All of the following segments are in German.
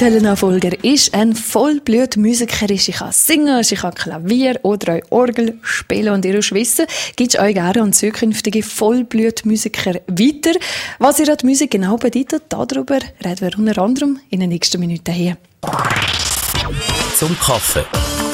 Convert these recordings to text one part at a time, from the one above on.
Die Helena Folger ist ein Vollblutmusikerin. Sie kann singen, sie kann Klavier oder auch Orgel spielen und ihr Wissen gibt euch gerne an zukünftige Vollblutmusiker weiter. Was ihr an die Musik genau bedeutet, darüber reden wir unter anderem in den nächsten Minuten hier. Zum Kaffee.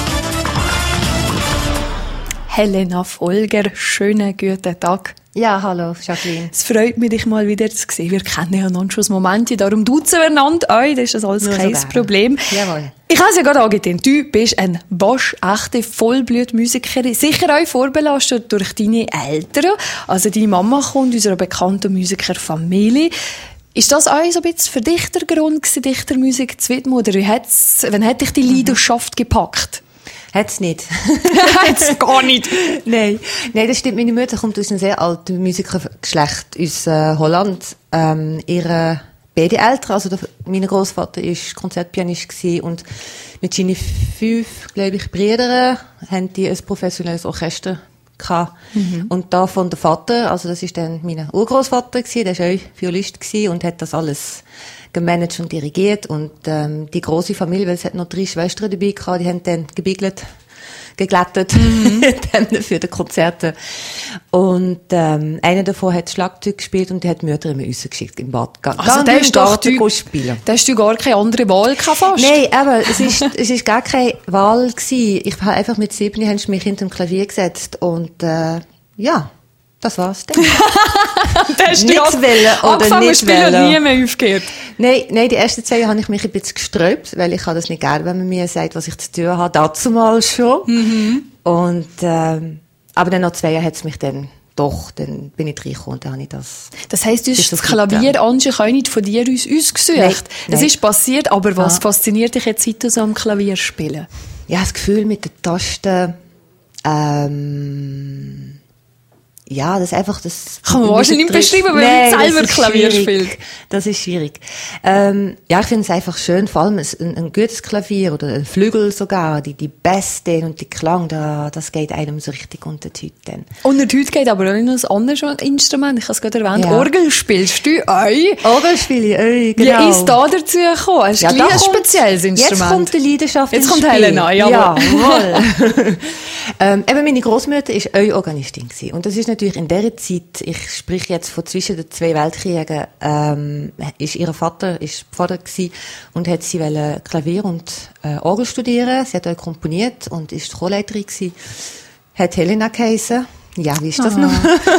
Helena Folger, schönen guten Tag. Ja, hallo, Jacqueline. Es freut mich, dich mal wieder zu sehen. Wir kennen ja noch schon ein Momente, darum duzen wir einander euch, das ist das alles kein Problem. Jawohl. Ich habe es ja gerade angegeben, du bist eine waschechte Vollblutmusikerin, sicher auch vorbelastet durch deine Eltern. Also deine Mama kommt aus einer bekannten Musikerfamilie. Ist das auch so ein bisschen für dich der Grund gewesen, dich der Musik zu widmen? Oder wann hat dich die Leidenschaft gepackt? Hat's nicht. Hat's gar nicht. Nein, das stimmt. Meine Mutter kommt aus einem sehr alten Musikergeschlecht aus Holland. Ihre beide Eltern, also mein Großvater ist Konzertpianist gewesen und mit seinen 5, glaube ich, Brüdern haben die ein professionelles Orchester gehabt. Und davon der Vater, also das ist dann mein Urgroßvater gewesen, der war auch Violist gewesen und hat das alles gemanagt und dirigiert und die grosse Familie, weil es hat noch 3 Schwestern dabei gehabt, die haben dann geglättet dann für die Konzerte. Und einer davon hat Schlagzeug gespielt und die hat die Mutter immer rausgeschickt im Bad. Also der ist doch spielen. Da hast du gar keine andere Wahl gehabt fast? Nein, aber es ist gar keine Wahl gewesen. Ich habe einfach mit 7 haben sie mich hinter dem Klavier gesetzt und ja, das war's dann. Das nicht wollen oder angefangen nicht spielen wollen. und nie mehr aufgehört. Nein, die ersten 2 Jahre habe ich mich ein bisschen gesträubt, weil ich das nicht gerne, wenn man mir sagt, was ich zu tun habe, dazu mal schon. Und, aber dann nach 2 Jahren hat es mich dann bin ich reingekommen und dann habe ich das. Das heisst, du hast das Klavier anscheinend auch nicht von dir aus gesucht. Nein. Das ist passiert, aber was fasziniert dich jetzt seit du so am Klavier spielen? Ja, das Gefühl mit den Tasten, ja, das ist einfach das. Kann man wahrscheinlich nicht beschreiben, wenn man selber Klavier spielt. Das ist schwierig. Ja, ich finde es einfach schön, vor allem ein gutes Klavier oder ein Flügel sogar, die Bässe und die Klang, das geht einem so richtig unter die Hüte dann. Unter die Hüte geht aber auch noch ein anderes Instrument. Ich habe es gerade erwähnt. Ja. Orgel spielst du auch? Orgel spiele ich, genau. Wie ist da dazu gekommen? Ist ein spezielles Instrument? Jetzt kommt die Leidenschaft ins Spiel. Jetzt kommt Helena, jawohl. Eben meine Großmutter war auch Organistin gewesen. Und das ist natürlich in dieser Zeit, ich spreche jetzt von zwischen den 2 Weltkriegen, ist ihr Vater gefordert gewesen und hat sie Klavier und Orgel studieren. Sie hat auch komponiert und ist Chorleiterin gewesen. Hat Helena geheissen. Ja, wie ist das noch?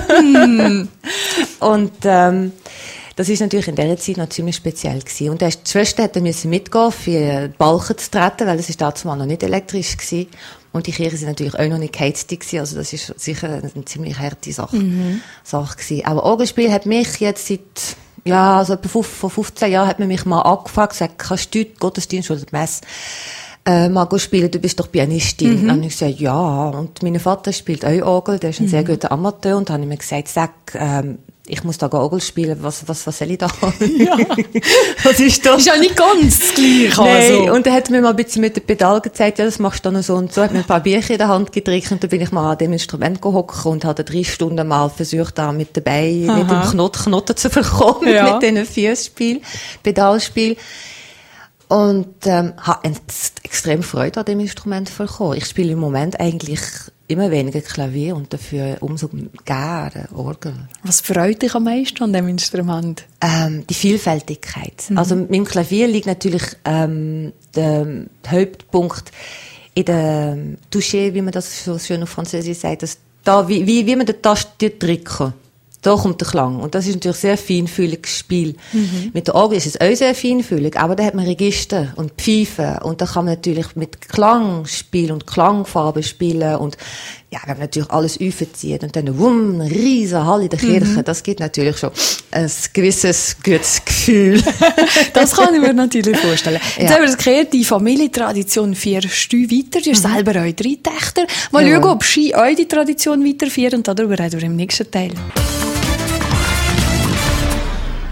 Und das ist natürlich in dieser Zeit noch ziemlich speziell gewesen. Und die Schwester hätte mitgehen, für Balken zu treten, weil es ist damals noch nicht elektrisch gewesen. Und die Kirche sind natürlich auch noch nicht geheizt gewesen. Also das ist sicher eine ziemlich harte Sache gewesen. Aber Orgelspiel hat mich jetzt so etwa vor 15 Jahren hat man mich mal angefragt, gesagt, kannst du Gottesdienst oder die Messe mal spielen, du bist doch Pianistin. Dann habe ich gesagt, ja. Und mein Vater spielt auch Orgel, der ist ein sehr guter Amateur. Und dann habe ich mir gesagt, sag, ich muss da Orgel spielen, was soll ich da? Ja. Was ist das? Ist ja nicht ganz das Gleiche. Nein. Also. Und er hat mir mal ein bisschen mit dem Pedal gezeigt, ja, das machst du dann so und so. Hat mir ein paar Bierchen in der Hand gedrückt und dann bin ich mal an dem Instrument gehockt und habe 3 Stunden mal versucht, da mit dabei, mit dem Knoten zu verkommen, mit diesen Füßspiel, Pedalspiel. Und habe extrem Freude an dem Instrument bekommen. Ich spiele im Moment eigentlich immer weniger Klavier und dafür umso gerne Orgel. Was freut dich am meisten an dem Instrument? Die Vielfältigkeit. Also mit dem Klavier liegt natürlich der Hauptpunkt in der Touché, wie man das so schön auf Französisch sagt, wie man die Taste drücken. Da kommt der Klang. Und das ist natürlich sehr feinfühliges Spiel. Mit der Orgel ist es auch sehr feinfühlig, aber da hat man Register und Pfeifen. Und da kann man natürlich mit Klang spielen und Klangfarben spielen. Und ja, wir haben natürlich alles aufziehen. Und dann eine riesen Halle in der Kirche. Das gibt natürlich schon ein gewisses gutes Gefühl. Das kann ich mir natürlich vorstellen. Jetzt haben wir gehört, die Familientradition führst du weiter. Du hast selber auch 3 Töchter. Mal schauen, ob sie auch die Tradition weiterführen. Und darüber reden wir im nächsten Teil.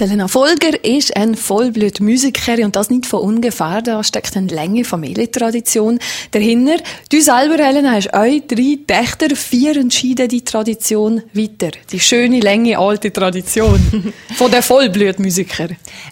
Helena Folger ist eine Vollblutmusikerin und das nicht von ungefähr. Da steckt eine lange Familientradition dahinter. Du selber, Helena, hast auch 3 Töchter, 4 entschieden die Tradition weiter. Die schöne, lange, alte Tradition von der Vollblutmusiker.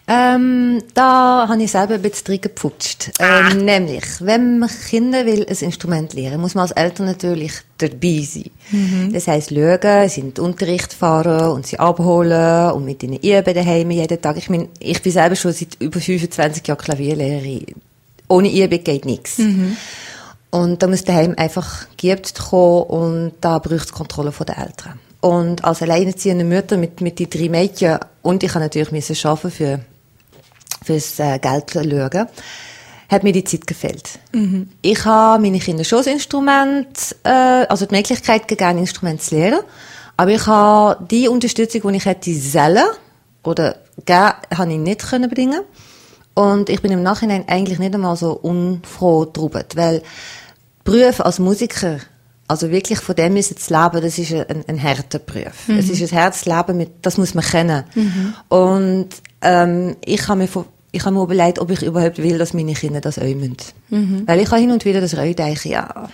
Da habe ich selber ein bisschen drin gepfutscht. Nämlich, wenn man Kinder will ein Instrument lernen, muss man als Eltern natürlich dabei sein. Das heisst, schauen, sie in den Unterricht fahren und sie abholen und mit ihnen üben daheim jeden Tag. Ich meine, ich bin selber schon seit über 25 Jahren Klavierlehrerin. Ohne Übung geht nichts. Und da muss daheim einfach geübt kommen und da braucht es Kontrolle von den Eltern. Und als alleinerziehende Mutter mit den 3 Mädchen und ich habe natürlich arbeiten fürs Geld schauen, hat mir die Zeit gefehlt. Ich habe meine Kinder schon das Instrument, also die Möglichkeit gegeben, ein Instrument zu lernen, aber ich habe die Unterstützung, die ich hätte sollen oder geben, habe ich nicht können bringen. Und ich bin im Nachhinein eigentlich nicht einmal so unfroh drüber, weil Beruf als Musiker, also wirklich von dem ist zu leben, das ist ein harter Beruf. Es ist ein Herzleben, das muss man kennen. Und ich habe mir überlegt, ob ich überhaupt will, dass meine Kinder das auch müssen. Weil ich habe hin und wieder das auch denke, ja,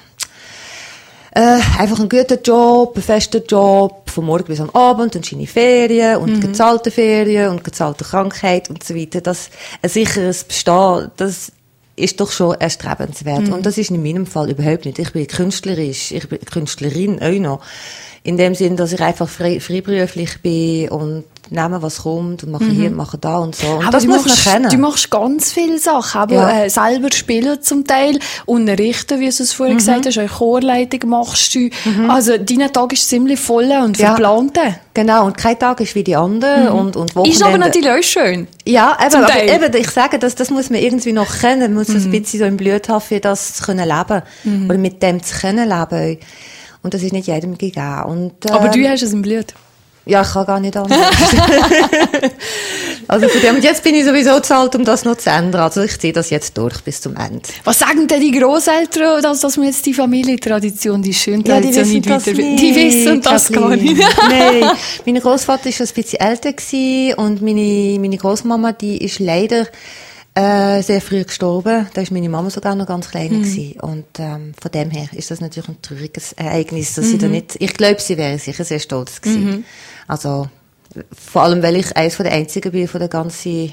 einfach ein guter Job, ein fester Job, von morgen bis am Abend, und schöne Ferien, und gezahlte Ferien, und gezahlte Krankheit, und so weiter. Das, ein sicheres Bestehen, das ist doch schon erstrebenswert. Und das ist in meinem Fall überhaupt nicht. Ich bin künstlerisch, ich bin Künstlerin auch noch. In dem Sinn, dass ich einfach freiberuflich bin und nehme, was kommt, und mache hier, mache da und so. Und aber das muss man kennen. Du machst ganz viele Sachen, aber selber spielen zum Teil, unterrichten, wie du es vorher gesagt hast, auch Chorleitung machst du. Also, dein Tag ist ziemlich voll und verplant. Genau, und kein Tag ist wie die andere. Und Wochenende. Ist aber natürlich auch schön. Ja, aber ich sage, das muss man irgendwie noch kennen. Man muss ein bisschen so im Blut haben, für das zu können leben. Oder mit dem zu können leben. Und das ist nicht jedem gegeben. Und, aber du hast es im Blut. Ja, ich kann gar nicht anders. Also von dem, jetzt bin ich sowieso zu alt, um das noch zu ändern. Also ich ziehe das jetzt durch bis zum Ende. Was sagen denn die Grosseltern, dass man jetzt die Familientradition, die schöne Tradition nicht weiter... Die wissen das gar nicht. Nein, mein Großvater war schon ein bisschen älter gewesen und meine Großmama, die ist leider sehr früh gestorben. Da ist meine Mama sogar noch ganz klein gewesen. Und von dem her ist das natürlich ein trauriges Ereignis, dass sie da nicht... Ich glaube, sie wäre sicher sehr stolz gewesen. Also vor allem, weil ich eines der Einzigen bin von der ganzen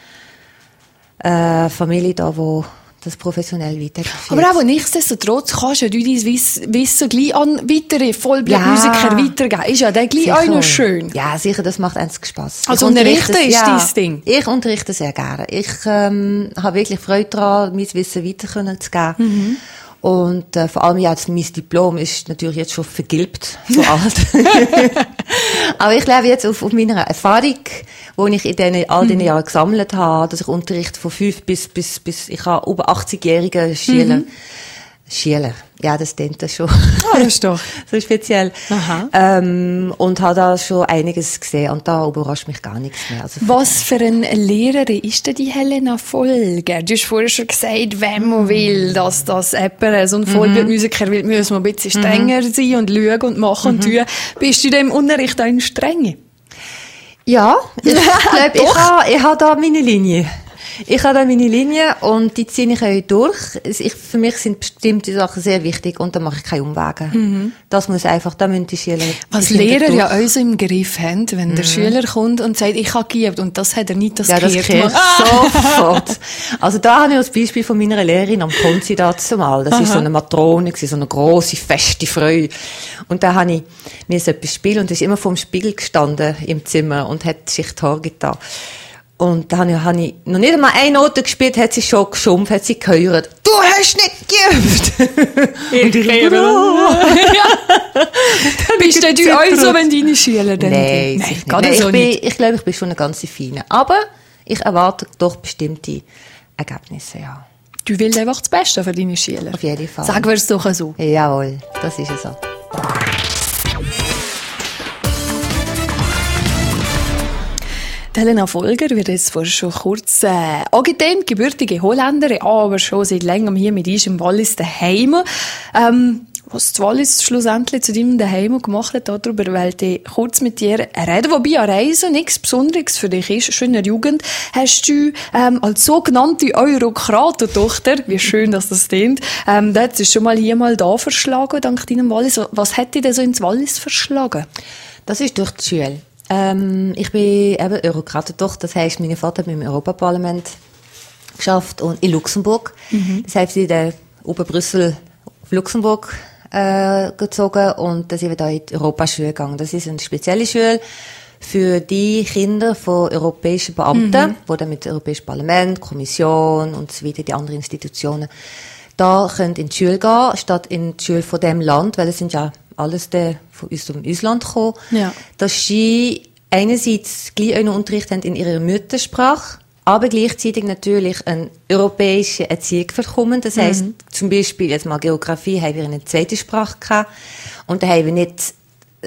Familie da, wo das professionell weitergeführt. Aber auch nichtsdestotrotz kannst ja du dein Wissen gleich an weitere Vollblutmusiker weitergeben. Ist ja dann gleich auch noch schön. Ja, sicher, das macht eins Spass. Also unterrichten ist dein Ding? Ich unterrichte sehr gerne. Ich habe wirklich Freude daran, mein Wissen weiter zu geben. Und vor allem jetzt mein Diplom ist natürlich jetzt schon vergilbt, so alt. Aber ich lebe jetzt auf meiner Erfahrung, die ich in all diesen Jahren gesammelt habe, dass ich Unterricht von 5 bis ich habe über 80-jährige Schüler. Ja, das klingt das schon. Ah, das ist doch. So speziell. Aha. Und habe da schon einiges gesehen und da überrascht mich gar nichts mehr. Also was für eine Lehrerin ist denn die Helena Folger? Du hast vorher schon gesagt, wenn man will, dass das jemand, so ein Vollblutmusiker will, muss man ein bisschen strenger sein und schauen und machen und tun. Bist du in dem Unterricht auch streng? Ja, ich glaube, ich habe da meine Linie. Ich habe da meine Linie und die ziehe ich auch durch. Für mich sind bestimmte Sachen sehr wichtig und da mache ich keine Umwege. Das muss einfach, da müssen die Schüler... Was Lehrer ja auch so im Griff haben, wenn der Schüler kommt und sagt, ich habe geübt und das hat er nicht das gemacht. Sofort. Also da habe ich das Beispiel von meiner Lehrerin am Konzi dazu mal. Das ist so eine Matrone, so eine grosse, feste Frau. Und da habe ich mir so etwas spielen und ist immer vor dem Spiegel gestanden im Zimmer und hat sich die Haare getan. Und da habe ich noch nicht einmal eine Note gespielt, hat sie schon geschumpft, hat sie gehört. Du hast nicht geübt! Ich höre. Bist du auch so, wenn deine Schüler dann... Nein, ich glaube, ich bin schon eine ganze Feine. Aber ich erwarte doch bestimmte Ergebnisse, ja. Du willst einfach das Beste für deine Schüler. Auf jeden Fall. Sagen wir es doch so. Jawohl, das ist es so. Helena Folger wird jetzt vorher schon kurz angetönt, gebürtige Holländerin, aber schon seit längerem hier mit uns im Wallis daheim. was das Wallis schlussendlich zu deinem Daheim gemacht hat, darüber wollte ich kurz mit dir reden. Wobei eine Reise nichts Besonderes für dich ist. Schon in der Jugend hast du als sogenannte Eurokratentochter, wie schön, dass das klingt, da hat es schon mal hier, mal da verschlagen, dank deinem Wallis. Was hat dich denn so ins Wallis verschlagen? Das ist durch die Schule. Ich bin eben Eurokratentochter, das heisst, mein Vater hat mit dem Europaparlament geschafft und in Luxemburg. Das heißt, ich bin oben Brüssel auf Luxemburg gezogen und dann sind wir da in die Europaschule gegangen. Das ist eine spezielle Schule für die Kinder von europäischen Beamten, die dann mit dem Europäischen Parlament, Kommission und so weiter, die anderen Institutionen, da können in die Schule gehen, statt in die Schule von dem Land, weil es sind ja alles von uns zum Ausland gekommen, dass sie einerseits gleich einen Unterricht haben in ihrer Muttersprache, aber gleichzeitig natürlich eine europäische Erziehung bekommen. Das heisst, zum Beispiel jetzt mal Geografie haben wir eine zweite Sprache gehabt und da haben wir nicht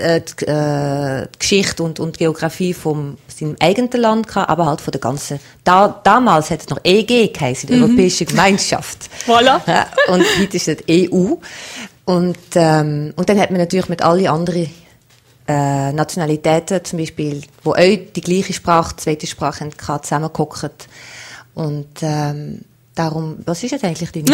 die Geschichte und Geografie vom seinem eigenen Land gehabt, aber halt von der ganzen. Damals hat es noch EG geheißen, die Europäische Gemeinschaft. Voilà. Ja, und heute ist es EU. Und dann hat man natürlich mit allen anderen Nationalitäten, zum Beispiel, wo auch die gleiche Sprache, zweite Sprache hatten, zusammengehockt. Und darum, was ist jetzt eigentlich deine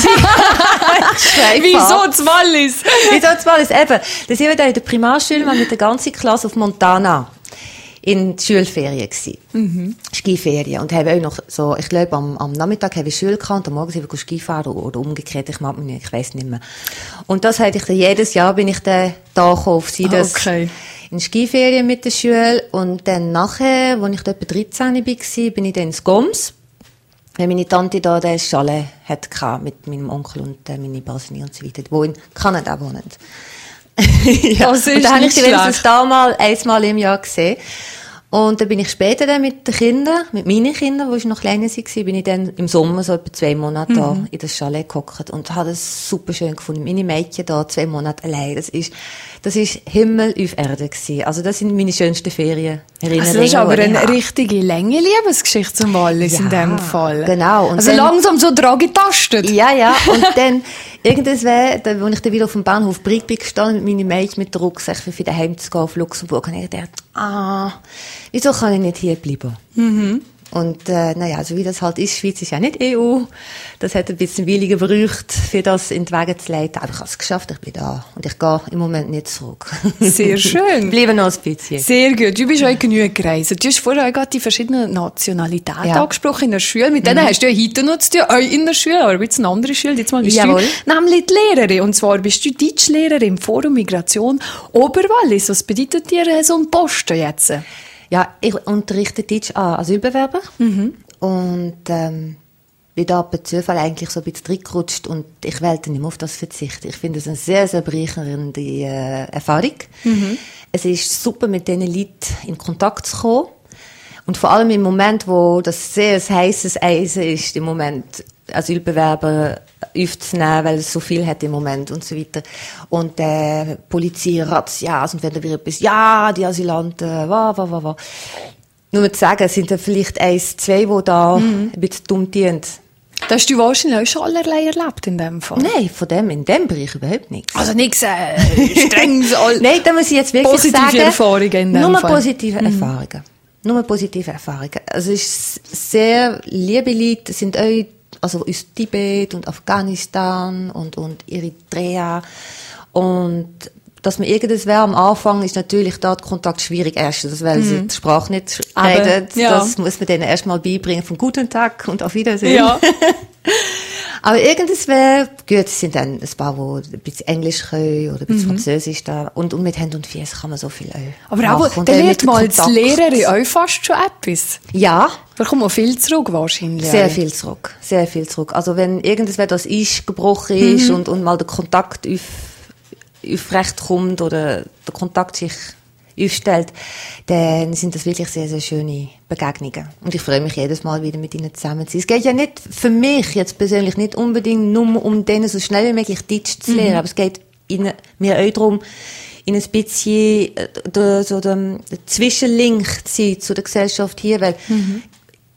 Frage? Wieso das Wallis? Wieso das Wallis? Eben, da sind wir da in der Primarschule mal mit der ganzen Klasse auf Montana in die Schulferien gsi. Skiferien. Und haben auch noch so, ich glaube, am Nachmittag haben wir Schule gehabt und am Morgen sind wir Skifahren oder umgekehrt, ich weiss nicht mehr. Und das hatte ich dann, jedes Jahr bin ich dann da auf sie, das in Skiferien mit der Schule. Und dann nachher, als ich da etwa 13 war, bin ich dann ins Goms. Weil meine Tante da den Chalet hatte mit meinem Onkel und meine Basini und so weiter, die in Kanada wohnen. Ja. Das ist und dann habe ich sie schlecht. wenigstens einmal im Jahr gesehen. Und dann bin ich später dann mit den Kindern, mit meinen Kindern, die noch kleiner waren, bin ich dann im Sommer so etwa 2 Monate da in das Chalet gehockt und habe es super schön gefunden. Meine Mädchen da 2 Monate allein. Das ist Himmel auf Erde gewesen. Also das sind meine schönsten Ferienerinnerungen. Also das ist aber eine richtige lange Liebesgeschichte zum Wallis in dem Fall. Genau. Und also dann, langsam so dran getastet. Ja. Und dann, als ich dann wieder auf dem Bahnhof Brig bin gestanden, mit meinen Mädchen mit der Rucksack für daheim zu gehen auf Luxemburg, habe ich gedacht, wieso kann ich nicht hier bleiben? Und, also wie das halt ist, Schweiz ist ja nicht EU. Das hat ein bisschen Weile gebraucht, für das in die Wege zu leiten. Aber ich habe es geschafft, ich bin da. Und ich gehe im Moment nicht zurück. Sehr schön. Bleiben noch ein bisschen. Sehr gut. Du bist auch genug gereist. Du hast vorher auch gerade die verschiedenen Nationalitäten angesprochen in der Schule. Mit denen hast du ja heute noch zu tun, auch in der Schule, aber ein bisschen eine andere Schule. Jetzt mal bist du nämlich die Lehrerin. Und zwar bist du Deutschlehrerin im Forum Migration Oberwallis. Was bedeutet dir so ein Posten jetzt? Ja, ich unterrichte Deutsch an Asylbewerber. Und bin da per Zufall eigentlich so ein bisschen reingerutscht und ich wollte nicht mehr auf das verzichten. Ich finde es eine sehr, sehr bereichernde Erfahrung. Es ist super, mit diesen Leuten in Kontakt zu kommen. Und vor allem im Moment, wo das sehr ein heisses Eisen ist, im Moment Asylbewerber aufzunehmen, weil es so viel hat im Moment und so weiter. Und Polizei, Razzias und wenn da wieder etwas, die Asylanten, Nur zu sagen, es sind da vielleicht 1, 2, die da ein bisschen dumm dienen. Das hast du wahrscheinlich auch schon allerlei erlebt in dem Fall. Nein, in dem Bereich überhaupt nichts. Also nichts strenges. Nein, da muss ich jetzt wirklich positive sagen. Erfahrungen in dem nur Fall. Positive Erfahrungen. Nur positive Erfahrungen. Also es ist sehr liebe Leute, sind auch also aus Tibet und Afghanistan und Eritrea. Und dass man irgendwas am Anfang ist natürlich da der Kontakt schwierig. Erstens, weil sie die Sprache nicht reden. Das muss man denen erstmal beibringen von Guten Tag und auf Wiedersehen. Ja. Aber irgendwas wäre gut, es sind dann ein paar, die ein bisschen Englisch können oder ein bisschen Französisch da. Und mit Händen und Füßen kann man so viel auch aber auch, dann lernt man als Lehrerin auch fast schon etwas. Ja. Da kommt man viel zurück wahrscheinlich. Sehr viel zurück. Also wenn irgendwas das Eis gebrochen ist und mal der Kontakt aufrecht kommt oder der Kontakt sich aufstellt, dann sind das wirklich sehr, sehr schöne Begegnungen. Und ich freue mich jedes Mal wieder mit ihnen zusammen zu sein. Es geht ja nicht für mich jetzt persönlich nicht unbedingt nur um denen so schnell wie möglich Deutsch zu lernen, aber es geht mir auch darum, in ein bisschen der Zwischenlink zu sein zu der Gesellschaft hier, weil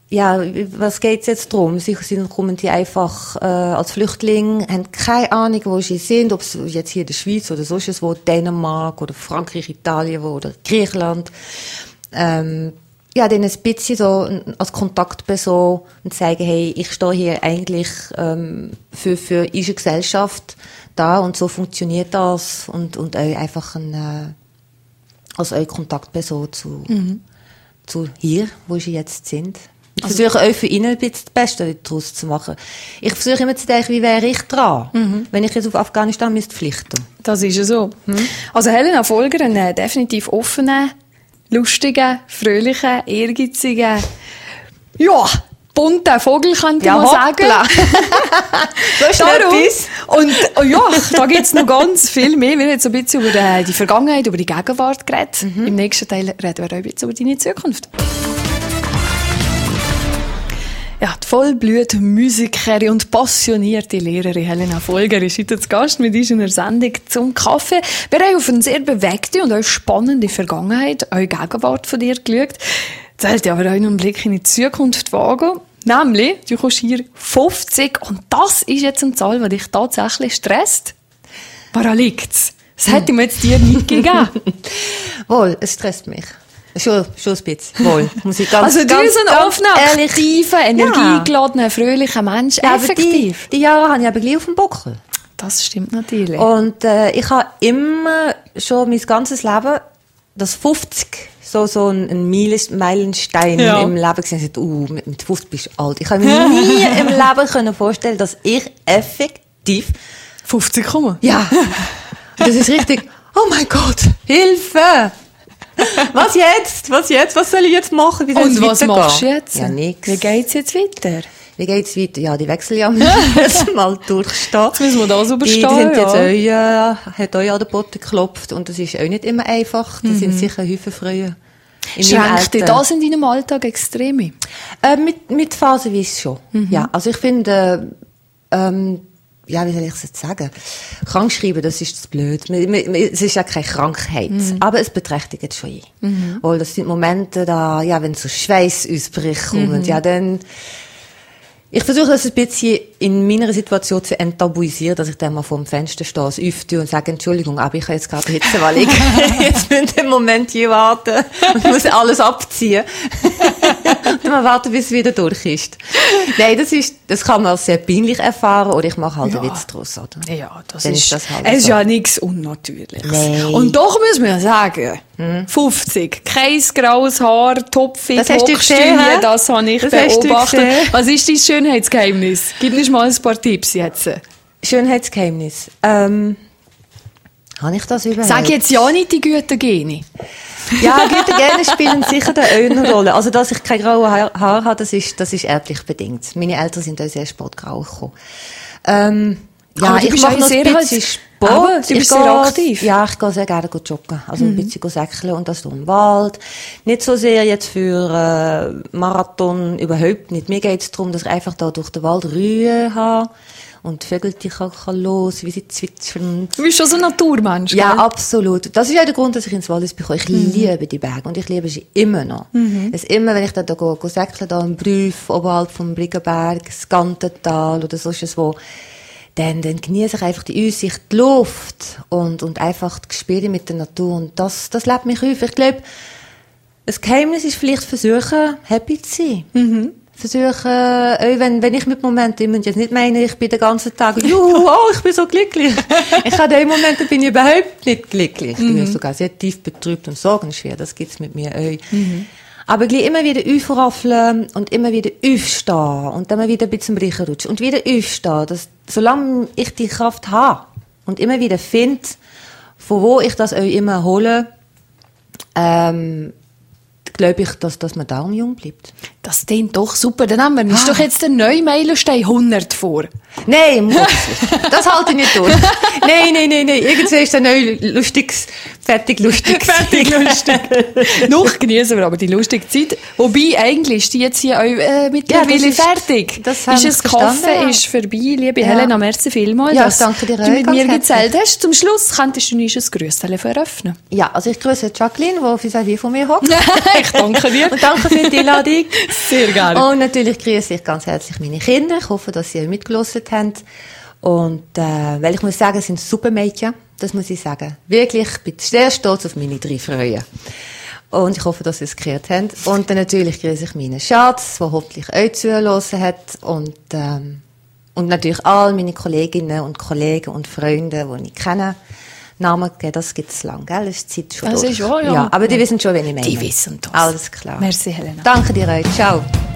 ja, was geht's jetzt drum? Sicher kommen die einfach als Flüchtlinge, haben keine Ahnung, wo sie sind, ob es jetzt hier in der Schweiz oder sonst wo, Dänemark oder Frankreich, Italien oder Griechenland. Ja, denen ein bisschen so als Kontaktperson und zeigen, hey, ich stehe hier eigentlich für unsere Gesellschaft da und so funktioniert das und euch einfach als eure Kontaktperson zu hier, wo sie jetzt sind. Ich versuche euch für ihnen ein bisschen das Beste daraus zu machen. Ich versuche immer zu denken, wie wäre ich dran, wenn ich jetzt auf Afghanistan müsste pflichten. Das ist ja so. Also Helena Folger, ein definitiv offener, lustiger, fröhlicher, ehrgeiziger, ja, bunter Vogel, könnte man sagen. So schnell etwas. Und ja, da gibt's noch ganz viel mehr. Wir haben jetzt ein bisschen über die Vergangenheit, über die Gegenwart geredet. Im nächsten Teil reden wir auch ein bisschen über deine Zukunft. Ja, die Vollblut-Musikerin und passionierte Lehrerin Helena Folger ist heute zu Gast mit uns in der Sendung «Zum Kaffee». Wir haben auf eine sehr bewegte und auch spannende Vergangenheit, auch Gegenwart von dir geschaut. Zählt ja aber auch noch einen Blick in die Zukunft wagen. Nämlich, du kommst hier 50 und das ist jetzt eine Zahl, die dich tatsächlich stresst. Woran liegt's? Das hätte mir jetzt dir nicht gegeben. Wohl, es stresst mich. Schon ein bisschen. Wohl. Muss ich ganz, also du bist ein offener, ehrlich, aktiver, energiegeladener, fröhlicher Mensch. Ja, effektiv. Die Jahre habe ich aber gleich auf dem Buckel. Das stimmt natürlich. Und ich habe immer schon mein ganzes Leben, das 50 so ein Meilenstein im Leben gesehen. Mit 50 bist du alt. Ich habe mir nie im Leben können vorstellen, dass ich effektiv 50 komme. Ja. Und das ist richtig, oh mein Gott, Hilfe! Was jetzt? Was soll ich jetzt machen? Wie soll und was machst du jetzt? Ja, nix. Wie geht's jetzt weiter? Wie geht's weiter? Ja, die Wechseljahre müssen mal durchstehen. Jetzt müssen wir das überstehen. Die sind jetzt hat euch an den Boden geklopft und das ist auch nicht immer einfach. Das sind sicher Häufen Frühe. Schränkt dir das in deinem Alltag extrem? Mit phasenweise schon. Ja, also ich finde, ja, wie soll ich es jetzt sagen? Krankschreiben, das ist das blöd. Es ist ja keine Krankheit. Aber es beträchtigt schon ein. Weil das sind Momente da, ja, wenn so Schweißausbrüche kommen, ja, dann, ich versuche das ein bisschen in meiner Situation zu enttabuisieren, dass ich dann mal vor dem Fenster stehe, das öffne und sage, Entschuldigung, aber ich habe jetzt gerade Hitze, weil ich jetzt in dem Moment hier warten und muss alles abziehen. Und mal warten, bis es wieder durch ist. Nein, das kann man als sehr peinlich erfahren oder ich mache halt einen Witz draus, oder? Ja, das dann ist das halt es ist so. ja nichts Unnatürliches. Nee. Und doch müssen wir sagen, 50, kein graues Haar, topfit, Das hast du gesehen, Hochstünde, hä? das habe ich Das hast du beobachtet. gesehen. Was ist dein Schönheitsgeheimnis? Gib uns mal ein paar Tipps jetzt. Schönheitsgeheimnis. Habe ich das überhaupt? Sag jetzt ja nicht die guten Gene. Ja, gute Gene spielen sicher eine Rolle. Also, dass ich kein graues Haar habe, das ist erblich bedingt. Meine Eltern sind auch sehr spät grau gekommen. Ja, ich mache noch ein bisschen Sport. Aber du bist sehr aktiv. Ja, ich gehe sehr gerne joggen. Also ein bisschen säckeln und das im Wald. Nicht so sehr jetzt für Marathon, überhaupt nicht. Mir geht es darum, dass ich einfach da durch den Wald Ruhe habe und die Vögel die kann los, wie sie zwitschern. Du bist schon so ein Naturmensch, Ja, gell? absolut. Das ist ja der Grund, dass ich ins Wallis bekomme. Ich liebe die Berge und ich liebe sie immer noch. Es ist immer, wenn ich da gehe säckeln, da im Brüff, oberhalb vom Briggenberg, das Gantental oder so ist wo, dann genieße ich einfach die Aussicht, die Luft und einfach die Gespräche mit der Natur. Und das lebt mich auf. Ich glaube, das Geheimnis ist vielleicht versuchen, happy zu sein. Versuchen, wenn ich mit Momenten, ich muss jetzt nicht meinen, ich bin den ganzen Tag, ich bin so glücklich. Ich habe in Momenten bin ich überhaupt nicht glücklich. Ich bin sogar sehr tief betrübt und sorgenschwer. Das gibt's mit mir auch. Aber gleich immer wieder aufraffeln und immer wieder aufstehen und dann wieder ein bisschen brechen rutschen und wieder aufstehen. Solange ich die Kraft habe und immer wieder finde, von wo ich das auch immer hole, glaube ich, dass man darum jung bleibt. Das klingt doch super. Dann haben wir uns doch jetzt den neuen Meilenstein 100 vor. Nein, um Gottes Willen. Das halte ich nicht durch. Nein. Irgendwann ist der neue fertig lustig. Noch genießen wir aber die lustige Zeit. Wobei, eigentlich ist die jetzt hier auch mittlerweile fertig. Das haben wir das Kaffee ist vorbei. Liebe Helena, merci vielmals, dass danke dir du mit ganz mir herzlich gezählt hast. Zum Schluss könntest du uns ein Grüßchen eröffnen. Ja, also ich grüße Jacqueline, die vis-à-vis von mir hockt. Ich danke dir. Und danke für die Einladung. Sehr gerne. Und natürlich grüße ich ganz herzlich meine Kinder. Ich hoffe, dass sie auch mitgehört haben. Und weil ich muss sagen, es sind super Mädchen. Das muss ich sagen. Wirklich, ich bin sehr stolz auf meine 3 Freunde. Und ich hoffe, dass sie es gehört haben. Und dann natürlich grüße ich meinen Schatz, der hoffentlich euch zugelassen hat. Und natürlich all meine Kolleginnen und Kollegen und Freunde, die ich kenne. Namen geben, das gibt es lang, gell? Das ist die Zeit schon das durch. ist wahr, ja. Ja, aber die wissen schon, wen ich meine. Die wissen das. Alles klar. Merci, Helena. Danke dir euch. Ciao.